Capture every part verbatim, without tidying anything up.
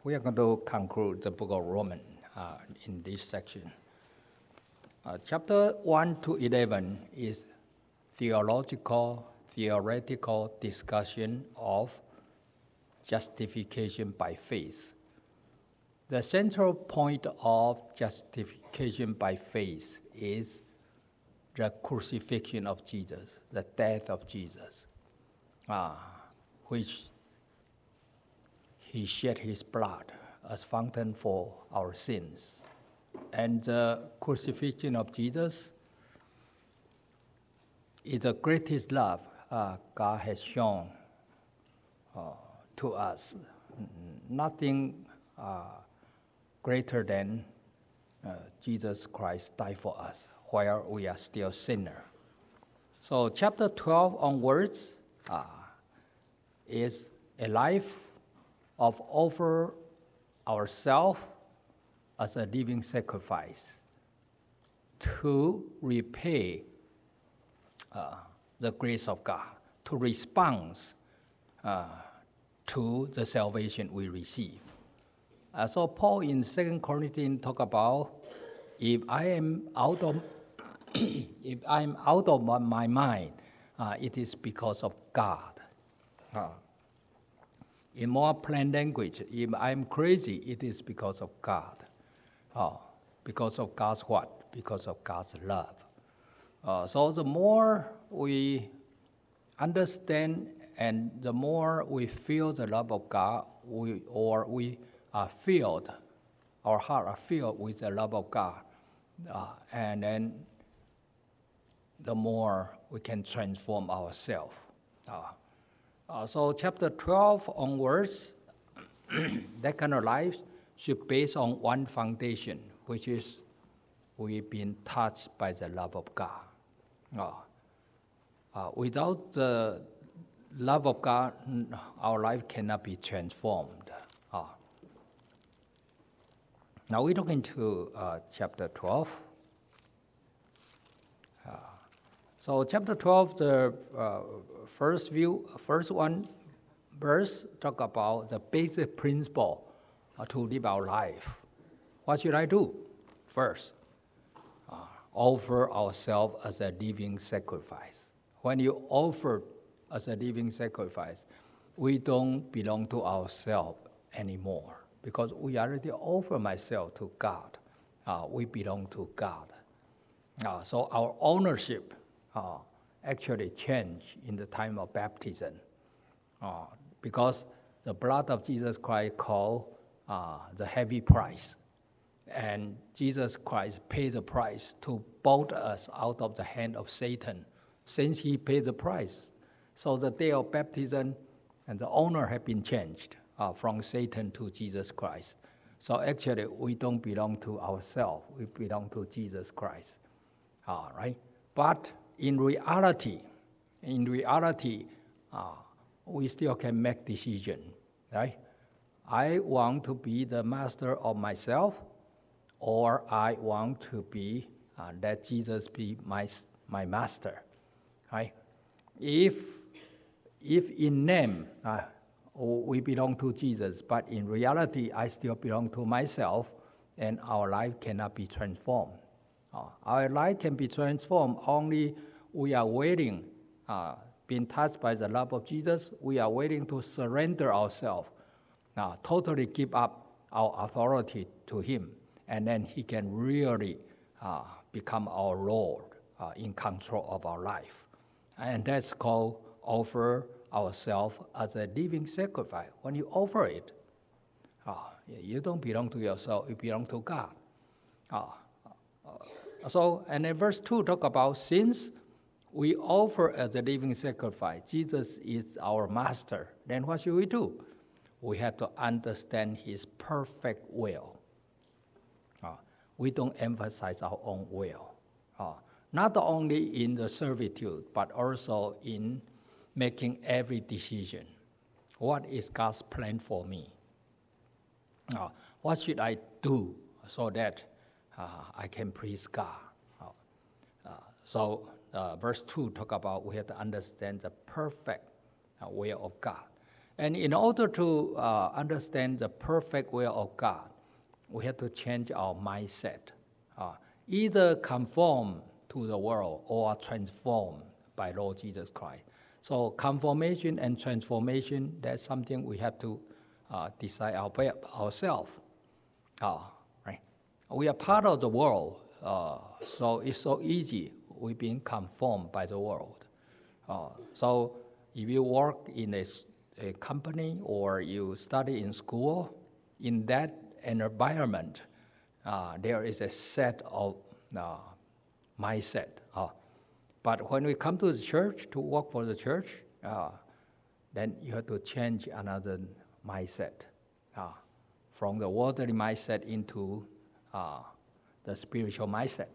we are going to conclude the book of Romans uh, in this section. Uh, chapter one to eleven is theological, theoretical discussion of justification by faith. The central point of justification by faith is the crucifixion of Jesus, the death of Jesus, uh, which he shed his blood as fountain for our sins. And the crucifixion of Jesus is the greatest love uh, God has shown uh, to us. Nothing uh, greater than uh, Jesus Christ died for us while we are still sinners. So chapter twelve onwards uh, is a life of offer ourselves as a living sacrifice to repay uh, the grace of God, to respond uh, to the salvation we receive. Uh, so Paul in Second Corinthians talk about if I am out of if I am out of my mind, uh, it is because of God. Uh, in more plain language, if I'm crazy, it is because of God. Uh, because of God's what? Because of God's love. Uh, so the more we understand and the more we feel the love of God, we, or we are filled, our heart are filled with the love of God, uh, and then the more we can transform ourselves. Uh, uh, so chapter twelve onwards, that kind of life should base on one foundation, which is we've been touched by the love of God. Uh, uh, without the love of God, our life cannot be transformed. Uh, now we look into uh, chapter twelve. Uh, so chapter twelve, the uh, first view, first one verse talk about the basic principle uh, to live our life. What should I do? First, uh, offer ourselves as a living sacrifice. When you offer as a living sacrifice, we don't belong to ourselves anymore because we already offer myself to God. Uh, we belong to God. Uh, so our ownership uh, actually changed in the time of baptism uh, because the blood of Jesus Christ called uh, the heavy price. And Jesus Christ paid the price to bought us out of the hand of Satan. Since he paid the price, so the day of baptism and the owner have been changed uh, from Satan to Jesus Christ. So actually, we don't belong to ourselves. We belong to Jesus Christ. All right? But in reality, in reality, uh, we still can make decision, right? I want to be the master of myself, or I want to be, uh, let Jesus be my, my master, right? If If in name uh, we belong to Jesus, but in reality I still belong to myself, and our life cannot be transformed. Uh, our life can be transformed only we are waiting, uh, being touched by the love of Jesus, we are waiting to surrender ourselves, uh, totally give up our authority to him, and then he can really uh, become our Lord, uh, in control of our life. And that's called offer ourselves as a living sacrifice. When you offer it, uh, you don't belong to yourself, you belong to God. Uh, uh, so, and then verse two talk about since we offer as a living sacrifice, Jesus is our master, then what should we do? We have to understand his perfect will. Uh, we don't emphasize our own will. Uh, not only in the servitude, but also in making every decision. What is God's plan for me? Uh, what should I do so that uh, I can please God? Uh, uh, so uh, verse two talk about we have to understand the perfect uh, will of God. And in order to uh, understand the perfect will of God, we have to change our mindset. Uh, either conform to the world or transform by Lord Jesus Christ. So conformation and transformation, that's something we have to uh, decide our, ourselves. Uh, right? We are part of the world, uh, so it's so easy. We've been conformed by the world. Uh, so if you work in a, a company or you study in school, in that environment, uh, there is a set of uh, mindset. Uh, but when we come to the church to work for the church, uh, then you have to change another mindset, uh, from the worldly mindset into uh, the spiritual mindset.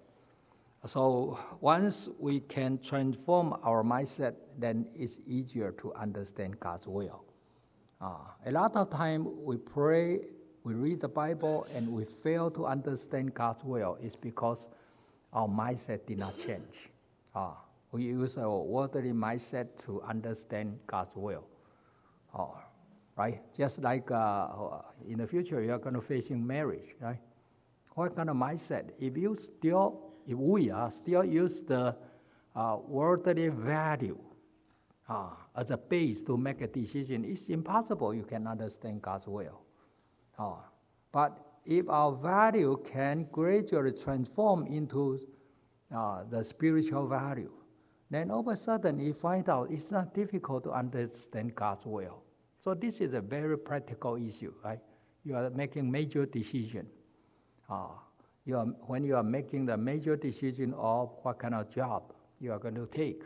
So once we can transform our mindset, then it's easier to understand God's will. Uh, a lot of time we pray, we read the Bible, and we fail to understand God's will. It's because our mindset did not change. Uh, we use a worldly mindset to understand God's will. Uh, right? Just like uh, in the future, you are going to facing marriage, right? What kind of mindset? If you still If we uh, still use the uh, worldly value uh, as a base to make a decision, it's impossible you can understand God's will. Uh, but if our value can gradually transform into uh, the spiritual value, then all of a sudden you find out it's not difficult to understand God's will. So this is a very practical issue, right? You are making major decision. Uh, You are, when you are making the major decision of what kind of job you are going to take,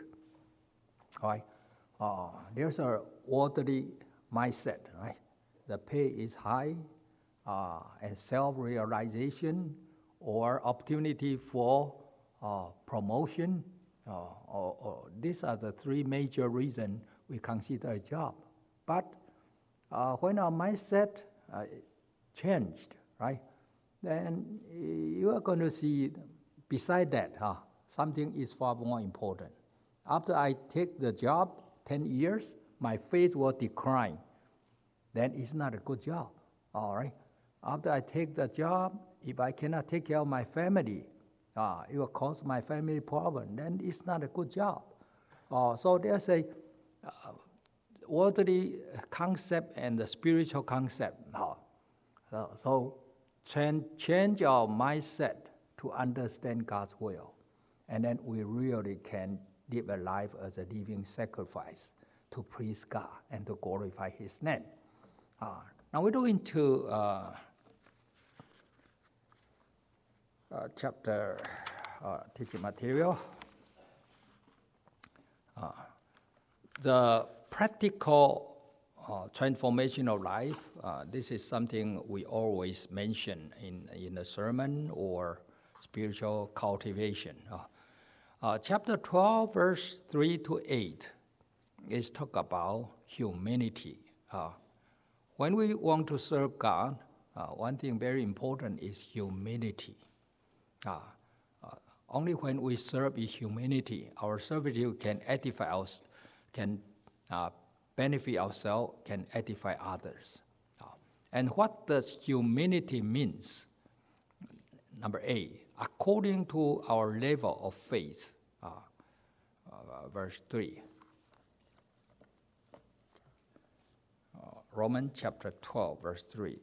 right? Uh, there's a worldly mindset, right? The pay is high, uh, and self-realization or opportunity for uh, promotion. Uh, or, or these are the three major reasons we consider a job. But uh, when our mindset uh, changed, right? Then you are going to see, beside that, huh, something is far more important. After I take the job, ten years, my faith will decline. Then it's not a good job, all right? After I take the job, if I cannot take care of my family, uh, it will cause my family problem, then it's not a good job. Uh, so there's a uh, worldly concept and the spiritual concept. Uh, so, so Change our mindset to understand God's will. And then we really can live a life as a living sacrifice to please God and to glorify His name. Uh, now we go into uh, uh, chapter uh, teaching material. Uh, the practical Uh, transformation of life, uh, this is something we always mention in, in a sermon or spiritual cultivation. Uh, uh, chapter twelve, verse three to eight is talk about humanity. Uh, when we want to serve God, uh, one thing very important is humility. Uh, uh, only when we serve in humility, our servitude can edify us, can uh, benefit ourselves, can edify others. Uh, and what does humility means? Number eight, according to our level of faith, uh, uh, verse three. Uh, Romans chapter twelve, verse three.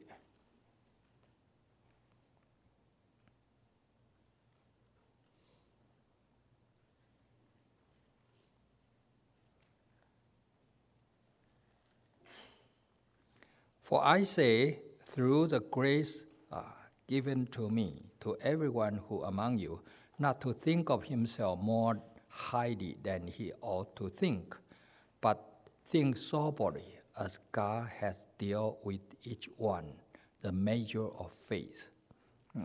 For I say, through the grace uh, given to me, to everyone who among you, not to think of himself more highly than he ought to think, but think soberly, as God has dealt with each one the measure of faith. Uh,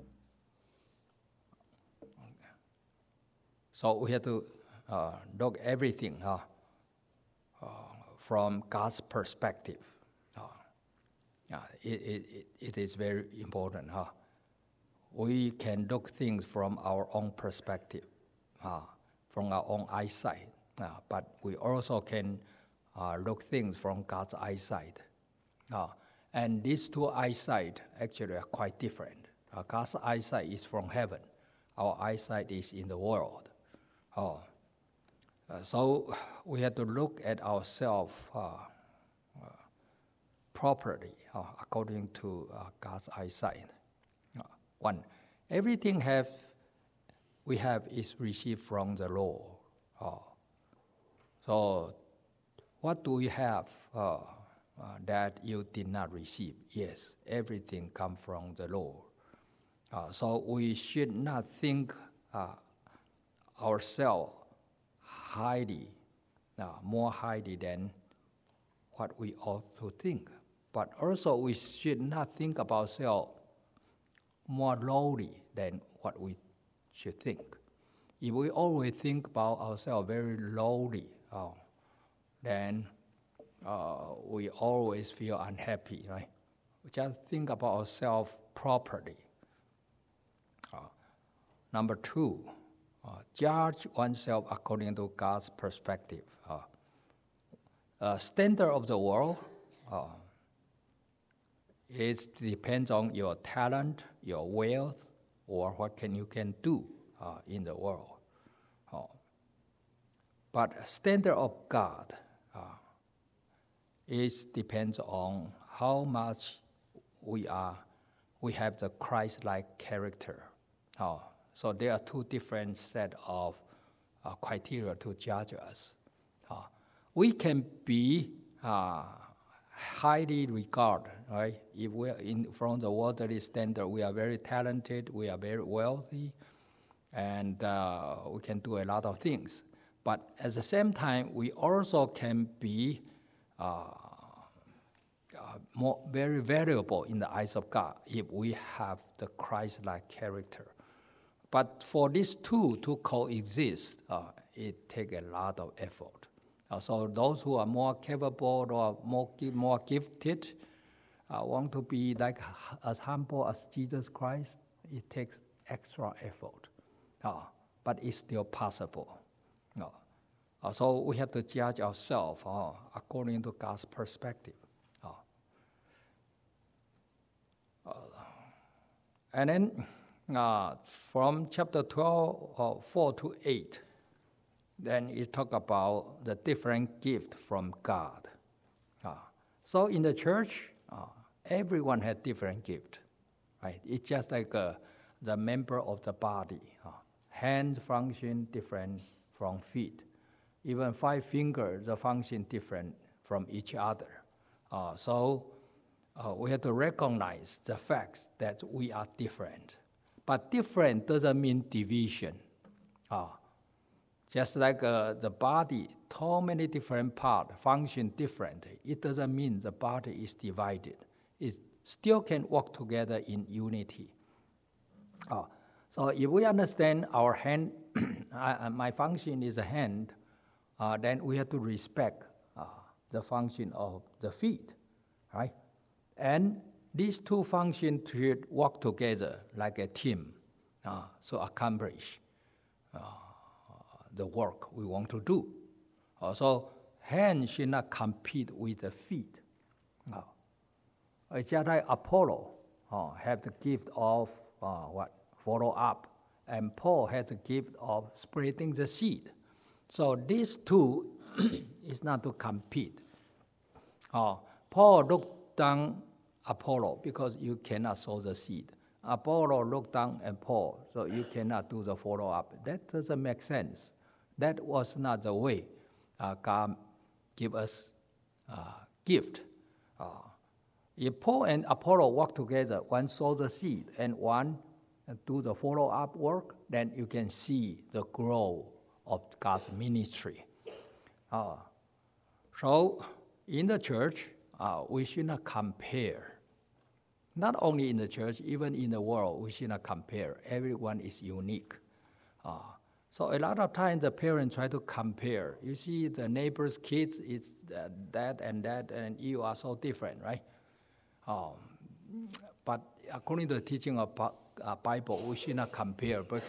so we have to uh, look everything uh, uh, from God's perspective. Uh, it, it, it is very important. Huh? We can look things from our own perspective, uh, from our own eyesight, uh, but we also can uh, look things from God's eyesight. Uh, and these two eyesight actually are quite different. Uh, God's eyesight is from heaven. Our eyesight is in the world. Uh, uh, so we have to look at ourselves uh, uh, properly uh, according to uh, God's eyesight. Uh, one, everything have we have is received from the Lord. Uh, so what do we have uh, uh, that you did not receive? Yes, everything comes from the Lord. Uh, so we should not think uh, ourselves highly, uh, more highly than what we ought to think. But also we should not think about ourselves more lowly than what we should think. If we always think about ourselves very lowly, uh, then uh, we always feel unhappy, right? We just think about ourselves properly. Uh, number two, uh, judge oneself according to God's perspective. Uh, uh, standard of the world, uh, it depends on your talent, your wealth, or what can you can do uh, in the world. Uh, but standard of God uh, is depends on how much we are, we have the Christ-like character. Uh, so there are two different set of uh, criteria to judge us. Uh, we can be uh, highly regarded, right? If we are in from the worldly standard, we are very talented, we are very wealthy, and uh, we can do a lot of things. But at the same time, we also can be uh, uh, more very valuable in the eyes of God if we have the Christ-like character. But for these two to coexist, uh, it takes a lot of effort. Uh, so those who are more capable or more, more gifted uh, want to be like as humble as Jesus Christ, it takes extra effort. Uh, but it's still possible. Uh, uh, so we have to judge ourselves uh, according to God's perspective. Uh, uh, and then uh, from chapter twelve, uh, four to eight, then it talk about the different gift from God. Uh, so in the church, uh, everyone had different gift, right? It's just like uh, the member of the body. Uh, hand function different from feet. Even five fingers, the function different from each other. Uh, so uh, we have to recognize the facts that we are different. But different doesn't mean division. Uh, Just like uh, the body, so many different parts function differently. It doesn't mean the body is divided. It still can work together in unity. Uh, so if we understand our hand, my function is a hand, uh, then we have to respect uh, the function of the feet, right? And these two functions should work together like a team, uh, so accomplish Uh, the work we want to do. Uh, so hands should not compete with the feet. Uh, it's just like Apollo uh, have the gift of uh, what follow up, and Paul has the gift of spreading the seed. So these two is not to compete. Uh, Paul looked down Apollo because you cannot sow the seed. Apollo looked down at Paul, so you cannot do the follow up. That doesn't make sense. That was not the way uh, God give us uh, gift. Uh, if Paul and Apollo work together, one sow the seed and one do the follow-up work, then you can see the growth of God's ministry. Uh, so in the church, uh, we should not compare. Not only in the church, even in the world, we should not compare. Everyone is unique. Uh, So a lot of times the parents try to compare. You see the neighbor's kids, it's that and that, and you are so different, right? Um, but according to the teaching of uh, Bible, we should not compare, but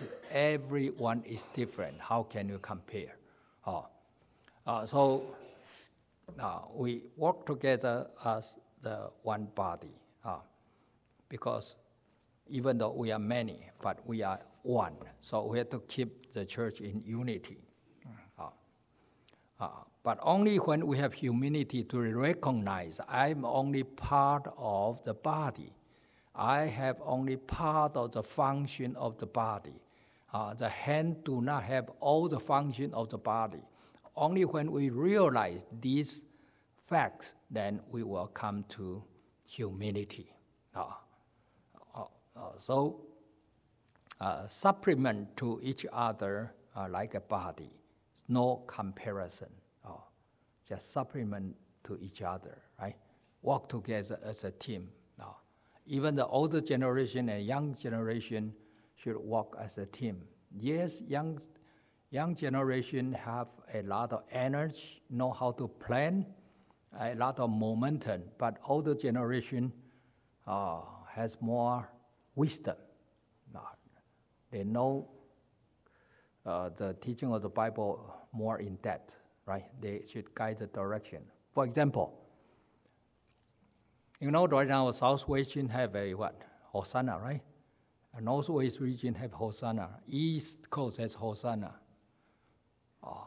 everyone is different. How can you compare? Uh, uh, so uh, we work together as the one body, uh, because even though we are many, but we are one. So we have to keep the church in unity. Uh, uh, but only when we have humility to recognize I'm only part of the body. I have only part of the function of the body. Uh, the hand do not have all the function of the body. Only when we realize these facts, then we will come to humility. Uh, uh, uh, so, uh, supplement to each other uh, like a body. No comparison. Uh, just supplement to each other, right? Work together as a team. Uh, even the older generation and young generation should work as a team. Yes, young young generation have a lot of energy, know how to plan, a lot of momentum, but older generation uh, has more wisdom. Uh, they know uh, the teaching of the Bible more in depth, right? They should guide the direction. For example, you know right now Southwest region have a what? Hosanna, right? And Northwest region have Hosanna. East Coast has Hosanna. Oh.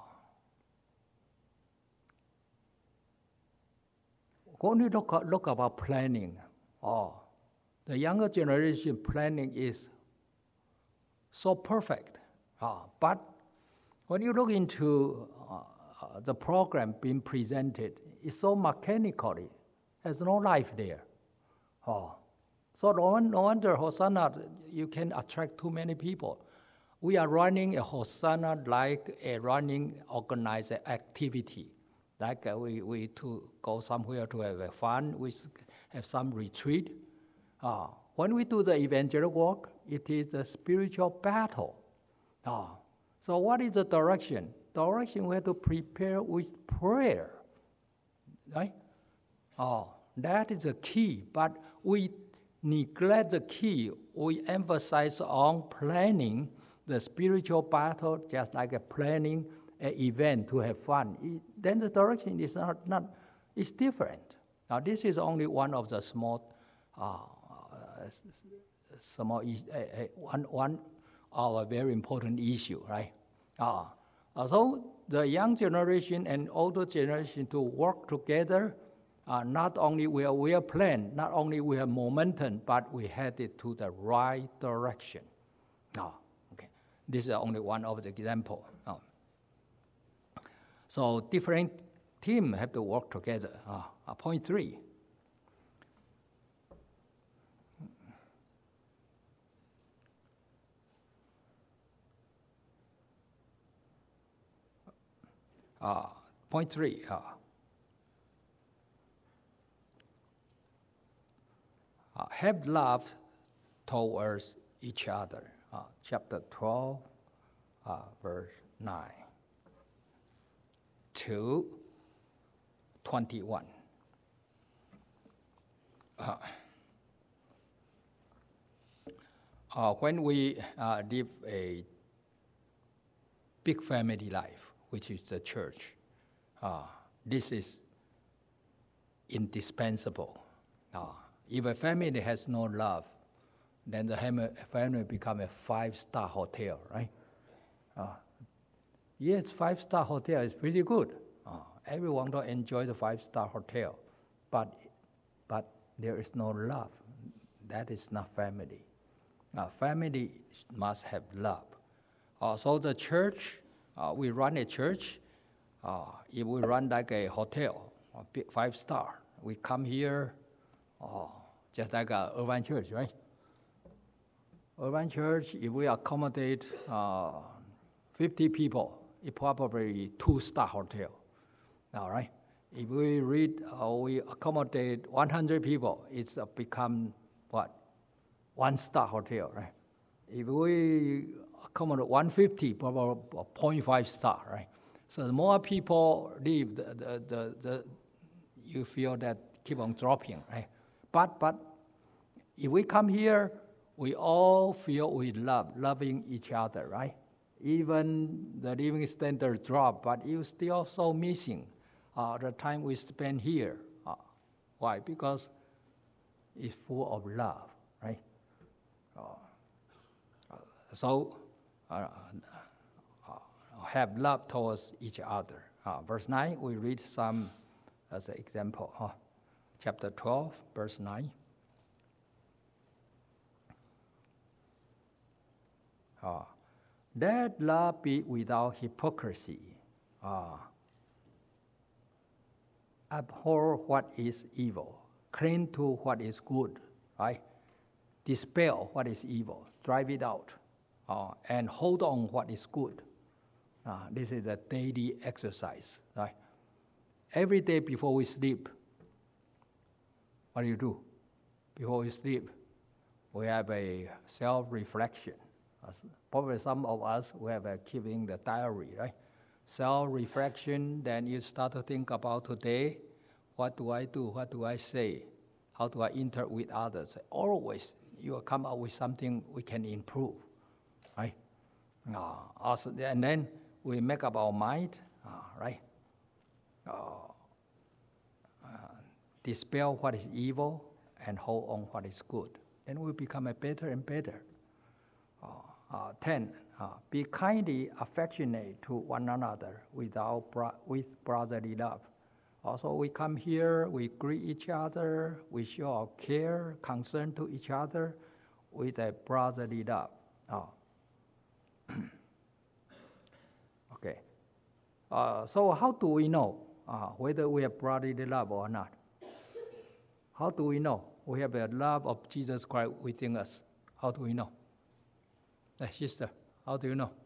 When you look, look about planning, oh, the younger generation planning is so perfect. Oh, but when you look into uh, uh, the program being presented, it's so mechanically. There's no life there. Oh. So no, no wonder Hosanna, you can attract too many people. We are running a Hosanna like a running organized activity. Like uh, we, we to go somewhere to have a fun, we have some retreat. Uh, when we do the evangelical work, it is a spiritual battle. Uh, so what is the direction? Direction we have to prepare with prayer. Right? Oh, that is the key, but we neglect the key. We emphasize on planning the spiritual battle, just like a planning an event to have fun. It, then the direction is not, not it's different. Now this is only one of the small, uh, small uh, one one our very important issue, right? Uh, so the young generation and older generation to work together. Uh, not only we are well planned, not only we have momentum, but we headed to the right direction. Oh, okay. This is only one of the examples. Oh. So different teams have to work together. Oh, uh, point three. Uh, point three. Uh, Uh, have love towards each other. Uh, chapter twelve, uh, verse nine to twenty-one. Uh, uh, when we uh, live a big family life, which is the church, uh, this is indispensable. Uh, If a family has no love, then the family become a five-star hotel, right? Uh, yes, five-star hotel is pretty good. Uh, everyone will enjoy the five-star hotel, but but there is no love. That is not family. Uh, family must have love. Uh, so the church, uh, we run a church. Uh, if we run like a hotel, a big five-star, we come here. Oh, just like a urban church, right? Urban church, if we accommodate uh, fifty people, it probably two-star hotel. All right. If we read, uh, we accommodate one hundred people, it's uh, become what? One-star hotel, right? If we accommodate one hundred fifty, probably zero point five star, right? So the more people leave, the, the, the, the you feel that keep on dropping, right? But but if we come here, we all feel we love, loving each other, right? Even the living standard drop, but you still so missing. uh, the time we spend here. Uh, why? Because it's full of love, right? Uh, uh, so, uh, uh, have love towards each other. Uh, verse nine, we read some as an example. Uh, chapter twelve, verse nine. Uh, Let love be without hypocrisy. Uh, abhor what is evil. Cling to what is good. Right? Dispel what is evil. Drive it out. Uh, and hold on what is good. Uh, this is a daily exercise. Right? Every day before we sleep, what do you do? Before we sleep, we have a self-reflection. Probably some of us, we have a keeping the diary, right? Self-reflection, then you start to think about today, what do I do, what do I say, how do I interact with others? Always, you will come up with something we can improve, right? Uh, also, and then we make up our mind, uh, right? Uh, uh, dispel what is evil and hold on what is good. Then we become a better and better. Uh, uh, ten, uh, be kindly affectionate to one another without bro- with brotherly love. Also, we come here, we greet each other, we show our care, concern to each other with a brotherly love. Oh. Okay. Uh, so how do we know uh, whether we have brotherly love or not? How do we know we have a love of Jesus Christ within us? How do we know? Uh, sister, how do you know?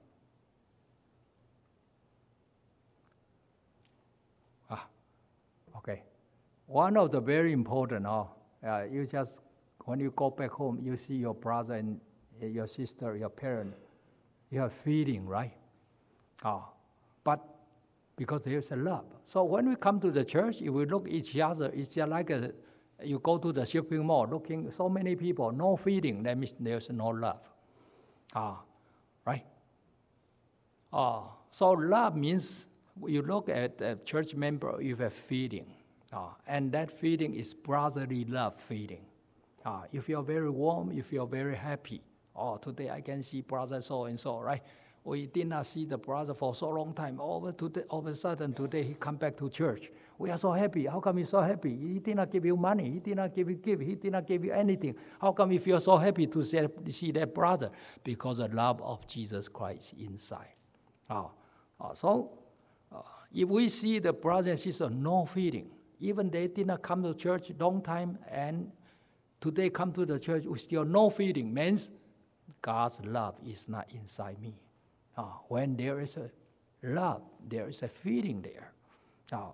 Ah, okay. One of the very important, uh, uh, you just, when you go back home, you see your brother and uh, your sister, your parent, you have feeling, right? Uh, but because there's a love. So when we come to the church, if we look at each other, it's just like a, you go to the shopping mall, looking so many people, no feeling, that means there's no love. Ah, right? Ah, so love means you look at a church member, you have feeling. Ah, and that feeling is brotherly love feeling. Ah, you feel very warm, you feel very happy. Oh, today I can see brother so and so, right? We did not see the brother for so long time. All of, today, all of a sudden, today he come back to church. We are so happy. How come he's so happy? He did not give you money. He did not give you gift. He did not give you anything. How come you feel so happy to see, see that brother? Because the love of Jesus Christ inside. Oh, oh, so uh, if we see the brother and sister no feeling, even they did not come to church long time, and today come to the church with still no feeling, means God's love is not inside me. Oh, when there is a love, there is a feeling there. Oh.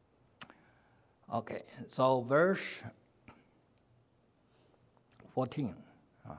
Okay, so verse fourteen. Uh,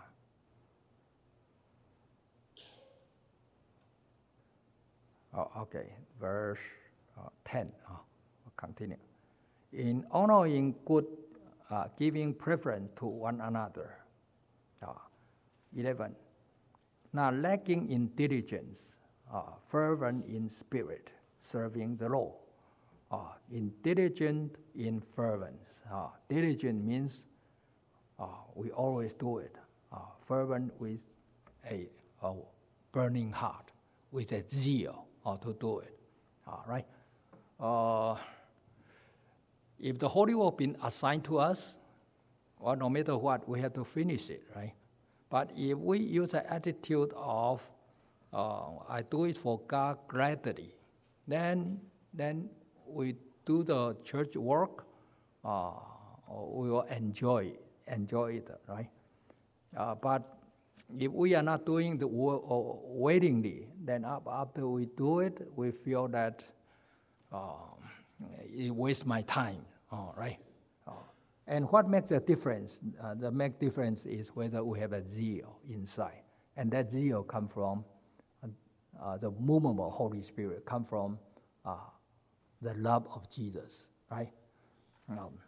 oh, okay, verse uh, ten. Uh, continue. In honoring good, uh, giving preference to one another. Uh, eleven. Not lacking in diligence, uh, fervent in spirit, serving the Lord. Uh, in diligent, in fervent. Uh, diligent means uh, we always do it. Uh, fervent with a, a burning heart, with a zeal uh, to do it. Uh, right? Uh, if the Holy Work been assigned to us, well, no matter what, we have to finish it, right? But if we use the attitude of, uh, I do it for God gladly, then then we do the church work, uh, we will enjoy enjoy it, right? Uh, but if we are not doing the work willingly, then after we do it, we feel that uh, it wastes my time, uh, right? Uh, And what makes a difference? Uh, the make difference is whether we have a zeal inside, and that zeal come from uh, the movement of Holy Spirit, come from uh, the love of Jesus, right? Um,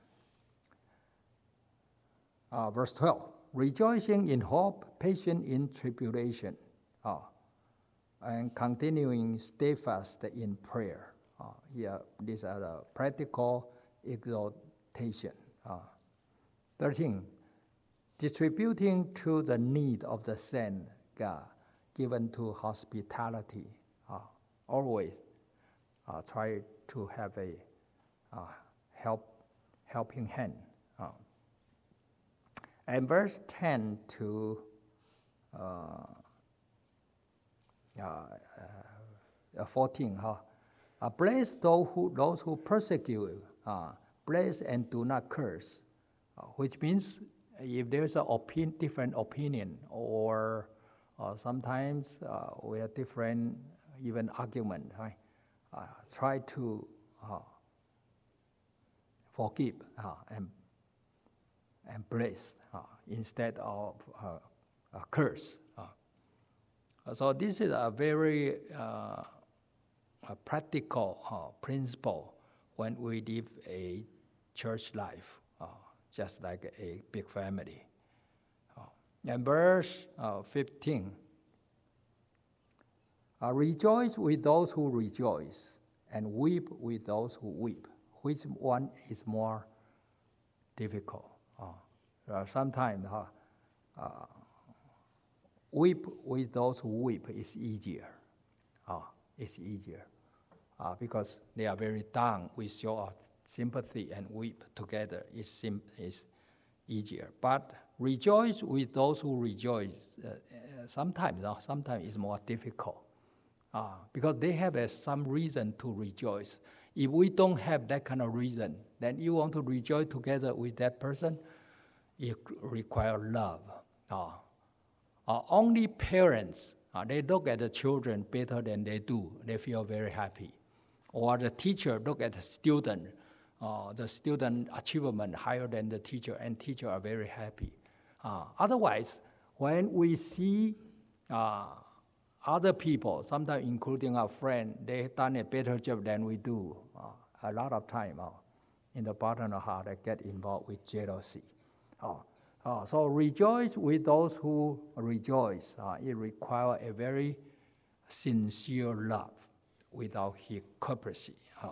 uh, verse twelve: rejoicing in hope, patient in tribulation, uh, and continuing steadfast in prayer. Uh, here, these are the practical exhortation. Uh, thirteen, distributing to the need of the saint, God, given to hospitality. Uh, always uh, try to have a uh, help, helping hand. Uh, and verse ten to uh, uh, uh, fourteen, huh? Uh, bless those who, those who persecute, uh, bless and do not curse, uh, which means if there's a opin- different opinion or uh, sometimes uh, we have different even argument, right? Uh, try to uh, forgive uh, and and bless uh, instead of uh, a curse. Uh. So this is a very uh, a practical uh, principle when we live a church life, uh, just like a big family. Uh, and verse uh, fifteen, uh, rejoice with those who rejoice, and weep with those who weep. Which one is more difficult? Uh, uh, sometimes uh, uh, weep with those who weep is easier. Uh, it's easier uh, because they are very down. We show sympathy and weep together is sim- is easier. But rejoice with those who rejoice. Uh, uh, sometimes, uh, sometimes it's more difficult uh, because they have uh, some reason to rejoice. If we don't have that kind of reason, then you want to rejoice together with that person, it requires love. Uh, uh, only parents, uh, they look at the children better than they do. They feel very happy. Or the teacher look at the student, uh, the student achievement higher than the teacher, and teacher are very happy. Uh, otherwise, when we see uh, other people, sometimes including our friend, they done a better job than we do. Uh, a lot of time uh, in the bottom of heart, they get involved with jealousy. Uh, uh, so rejoice with those who rejoice. Uh, it requires a very sincere love without hypocrisy. Uh,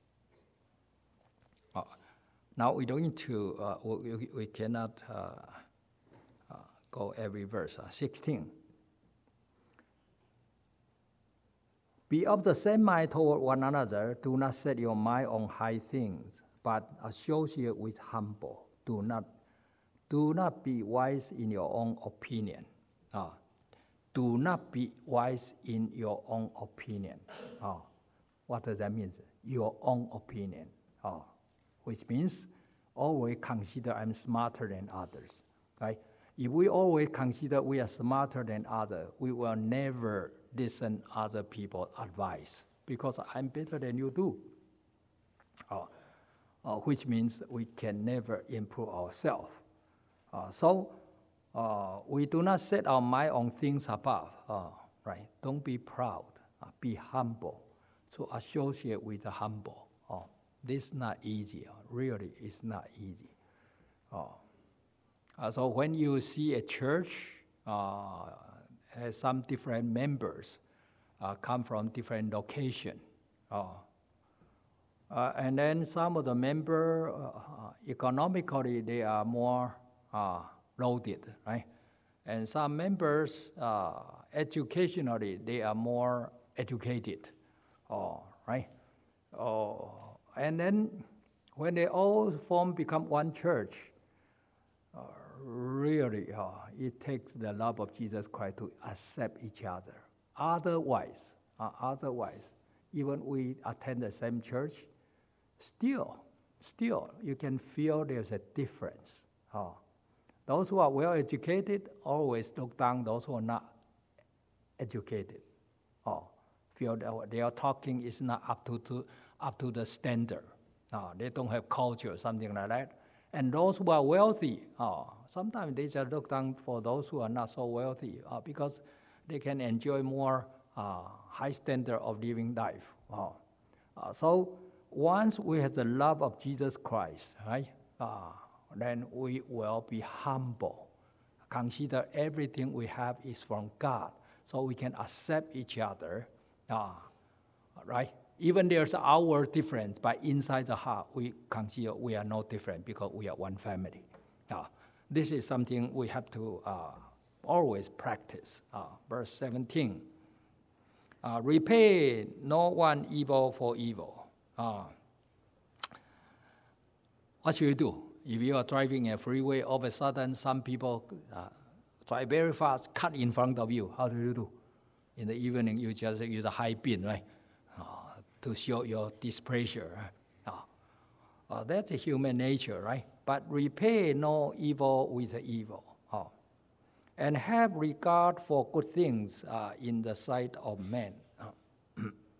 uh, now we don't need to, uh, we, we cannot uh, uh, go every verse. Uh, sixteen. Be of the same mind toward one another. Do not set your mind on high things, but associate with humble. Do not, do not be wise in your own opinion. Uh, do not be wise in your own opinion. Uh, what does that mean? Your own opinion. Uh, which means always consider I'm smarter than others. Right? If we always consider we are smarter than others, we will never listen other people's advice because I'm better than you do. Uh, uh, which means we can never improve ourselves. Uh, so uh, we do not set our mind on things above. Uh, right? Don't be proud. Uh, be humble. To associate with the humble. Uh, this is not easy. Uh, really, it's not easy. Uh, uh, so when you see a church uh, has some different members uh, come from different location. Uh, uh, and then some of the members, uh, economically, they are more uh, loaded, right? And some members, uh, educationally, they are more educated, uh, right? Uh, and then when they all form, become one church, uh, really, uh, it takes the love of Jesus Christ to accept each other. Otherwise, uh, otherwise, even we attend the same church, still, still, you can feel there's a difference. Uh, those who are well educated always look down those who are not educated. Uh, feel that their talking is not up to, to up to the standard. Uh, they don't have culture, something like that. And those who are wealthy, uh, sometimes they just look down for those who are not so wealthy uh, because they can enjoy more uh, high standard of living life. Uh, uh, so once we have the love of Jesus Christ, right, uh, then we will be humble. Consider everything we have is from God, so we can accept each other, uh, right? Even there's our difference, but inside the heart, we consider we are not different because we are one family. Uh, this is something we have to uh, always practice. Uh, verse seventeen. Uh, repay no one evil for evil. Uh, what should you do? If you are driving a freeway, all of a sudden some people uh, drive very fast, cut in front of you. How do you do? In the evening, you just use a high beam, right? Uh, to show your displeasure. Uh, uh, that's a human nature, right? But repay no evil with evil. Uh, and have regard for good things uh, in the sight of men. Uh,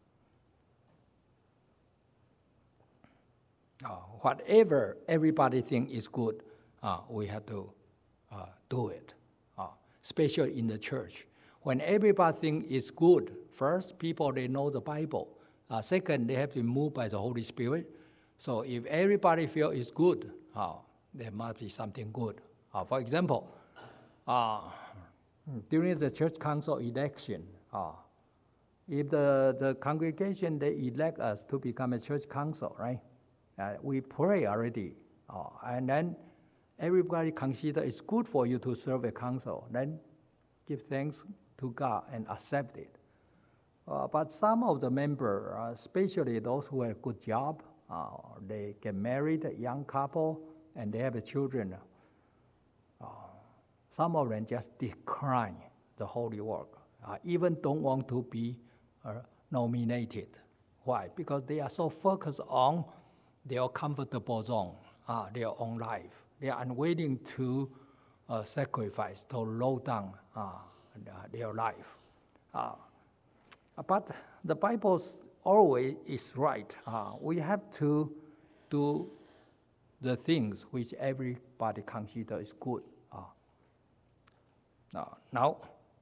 uh, whatever everybody thinks is good, uh, we have to uh, do it, uh, especially in the church. When everybody thinks it's good, first, people, they know the Bible. Uh, second, they have been moved by the Holy Spirit. So if everybody feels it's good, uh, there must be something good. Uh, for example, uh, during the church council election, uh, if the, the congregation, they elect us to become a church council, right? Uh, we pray already. Uh, and then everybody consider it's good for you to serve a council. Then give thanks to God and accept it. Uh, but some of the members, uh, especially those who have a good job, uh, they get married, a young couple, and they have children. Uh, some of them just decline the holy work, uh, even don't want to be uh, nominated. Why? Because they are so focused on their comfortable zone, uh, their own life. They are unwilling to uh, sacrifice, to low down uh, their life. Uh, but the Bible always is right. Uh, we have to do the things which everybody considers good. Uh, uh, now,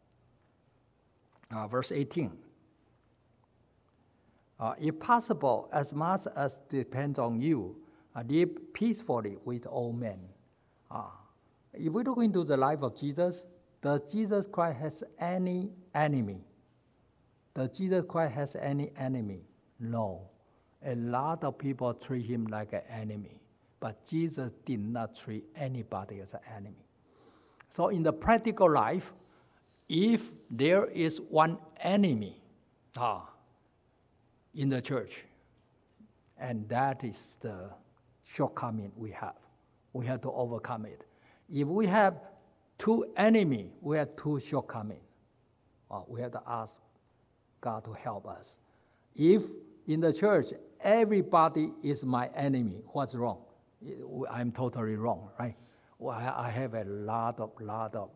uh, verse eighteen. Uh, if possible, as much as depends on you, uh, live peacefully with all men. Uh, if we look into the life of Jesus, does Jesus Christ has any enemy? Does Jesus Christ has any enemy? No. A lot of people treat him like an enemy, but Jesus did not treat anybody as an enemy. So in the practical life, if there is one enemy uh, in the church, and that is the shortcoming we have, we have to overcome it. If we have two enemies, we have two shortcomings. Uh, we have to ask God to help us. If in the church, everybody is my enemy, what's wrong? I'm totally wrong, right? Well, I have a lot of, lot of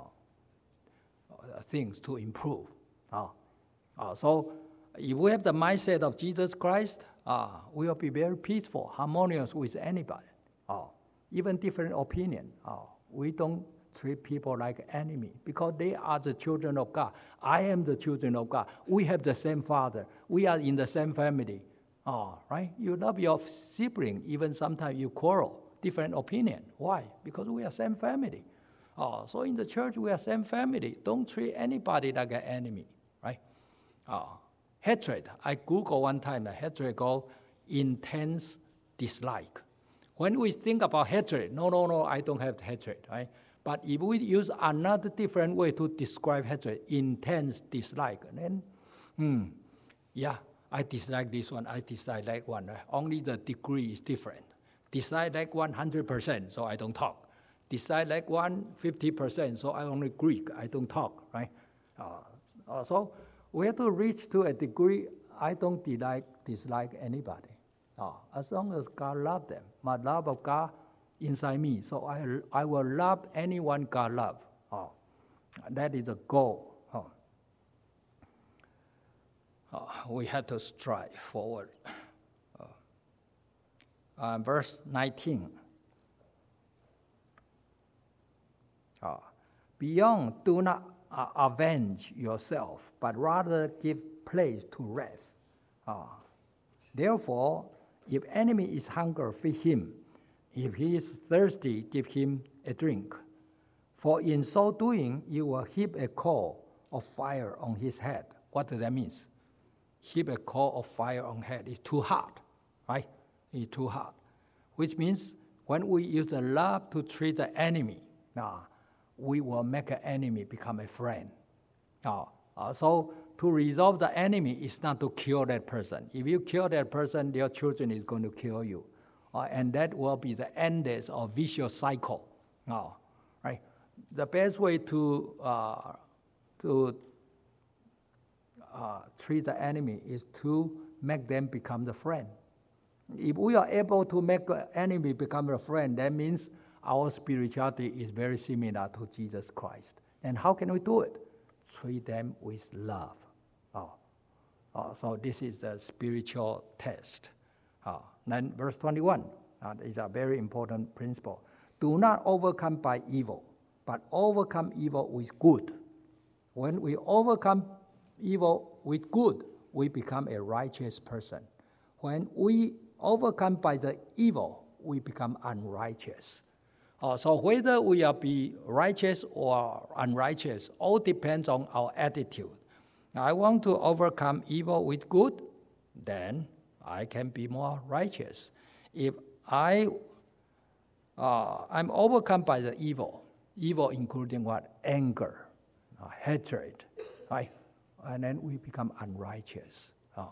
uh, things to improve. Uh, uh, so if we have the mindset of Jesus Christ, uh, we will be very peaceful, harmonious with anybody. Uh, even different opinion. Uh, we don't treat people like enemy because they are the children of God. I am the children of God. We have the same father. We are in the same family. Oh, right? You love your sibling, even sometimes you quarrel, different opinion. Why? Because we are same family. Oh, so in the church, we are same family. Don't treat anybody like an enemy, right? Oh, hatred. I Google one time, the hatred called intense dislike. When we think about hatred, no, no, no, I don't have hatred, right? But if we use another different way to describe hatred, intense dislike, then, hmm, yeah, I dislike this one, I dislike that one. Only the degree is different. Dislike like one hundred percent, so I don't talk. Dislike like one fifty percent, so I only Greek, I don't talk, right? Uh, so we have to reach to a degree, I don't dislike, dislike anybody. Uh, as long as God loves them, my love of God inside me, so I, I will love anyone God loves. Uh, that is the goal. Uh, uh, we have to strive forward. Uh, uh, verse nineteen. Uh, Beyond, do not uh, avenge yourself, but rather give place to wrath. Uh, therefore, if enemy is hungry, feed him. If he is thirsty, give him a drink. For in so doing, you will heap a coal of fire on his head. What does that mean? heap a coal of fire on head. It's too hot, right? It's too hot. Which means when we use the love to treat the enemy, uh, we will make an enemy become a friend. Uh, uh, so to resolve the enemy is not to kill that person. If you kill that person, your children is going to kill you. Uh, and that will be the end of vicious cycle. Uh, right? The best way to, uh, to uh, treat the enemy is to make them become the friend. If we are able to make an enemy become a friend, that means our spirituality is very similar to Jesus Christ. And how can we do it? Treat them with love. Oh. Oh, so this is the spiritual test. Oh. Then verse twenty-one uh, is a very important principle. Do not overcome by evil, but overcome evil with good. When we overcome evil with good, we become a righteous person. When we overcome by the evil, we become unrighteous. Uh, so whether we are be righteous or unrighteous, all depends on our attitude. I want to overcome evil with good, then I can be more righteous. If I, uh, I'm overcome by the evil, evil including what? Anger, uh, hatred, right? And then we become unrighteous. Oh.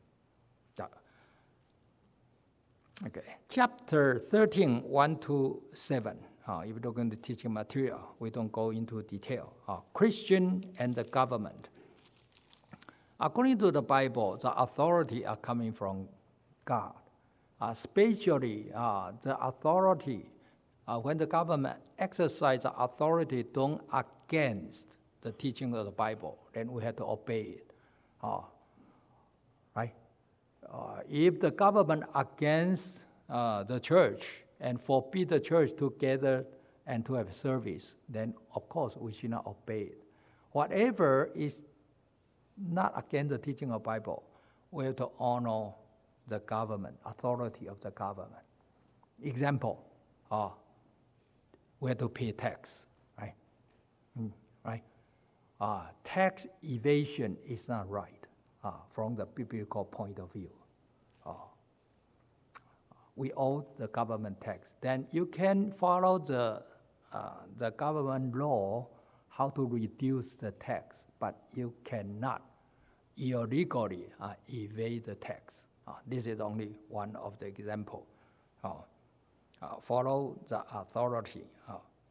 Okay, chapter thirteen, one to seven. Uh, if we're going to teaching material, we don't go into detail. Uh, Christian and the government. According to the Bible, the authority are coming from God. Uh, especially uh, the authority, uh, when the government exercise the authority, don't against the teaching of the Bible, then we have to obey it. Uh, right? Uh, if the government against uh, the church and forbid the church to gather and to have service, then of course we should not obey it. Whatever is not against the teaching of the Bible, we have to honor the government, authority of the government. Example, uh, we have to pay tax, right? Mm, right? Uh, tax evasion is not right. Uh, from the biblical point of view. Uh, we owe the government tax. Then you can follow the, uh, the government law how to reduce the tax, but you cannot illegally uh, evade the tax. Uh, this is only one of the examples. Uh, uh, follow the authority, uh,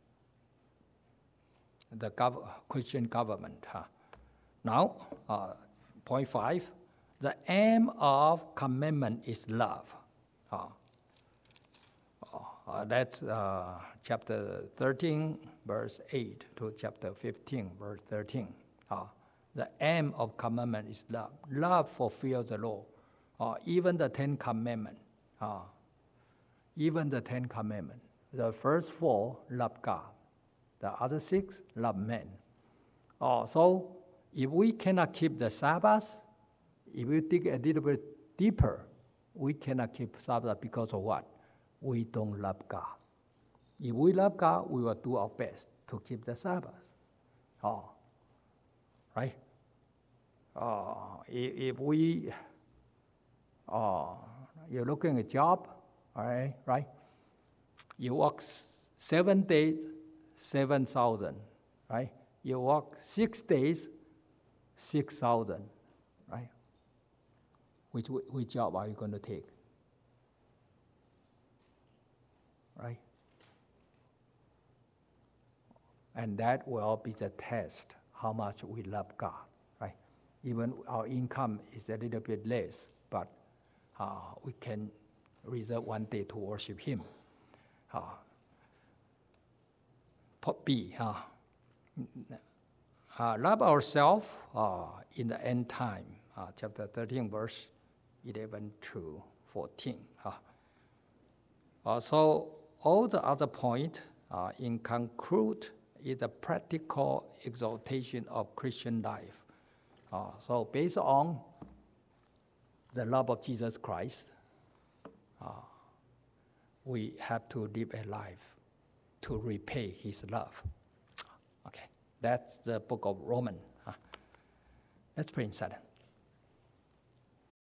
the gov- Christian government. Uh. Now, uh, Point five, the aim of commandment is love. Uh, uh, that's uh, chapter thirteen, verse eight to chapter fifteen, verse thirteen. Uh, the aim of commandment is love. Love fulfills the law. Uh, even the Ten Commandments. Uh, even the Ten Commandments. The first four, love God. The other six, love men. Uh, so, if we cannot keep the Sabbath, if we dig a little bit deeper, we cannot keep Sabbath because of what? We don't love God. If we love God, we will do our best to keep the Sabbath. Oh, right? Oh, if, if we, oh, you're looking at a job, all right, right? You work seven days, seven thousand, right? You work six days, six thousand, right? Which which job are you going to take? Right? And that will be the test, how much we love God, right? Even our income is a little bit less, but uh, we can reserve one day to worship Him. Uh, B, uh, Uh, love ourselves uh, in the end time, uh, chapter thirteen, verse eleven to fourteen. Uh, uh, so all the other point uh, in conclude is a practical exaltation of Christian life. Uh, so based on the love of Jesus Christ, uh, we have to live a life to repay His love. Okay. That's the book of Romans. Huh? Let's pray in silence.